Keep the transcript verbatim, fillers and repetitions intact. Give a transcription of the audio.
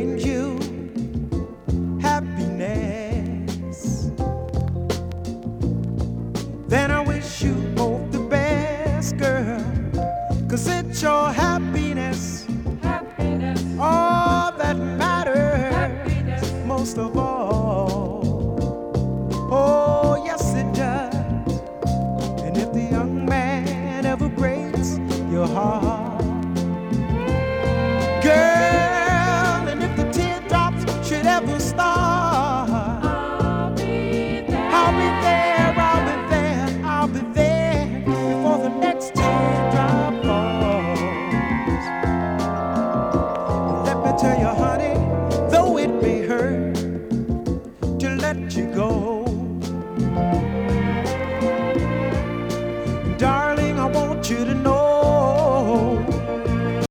bring you happiness, then I wish you both the best, girl. Cause it's your happiness, happiness, all that matters, happiness, most of all. Oh, yes, it does. And if the young man ever breaks your heart, girl, and if the teardrops should ever start, I'll be there, I'll be there, I'll be there, I'll be there before the next teardrop falls. Let me tell you, honey, though it may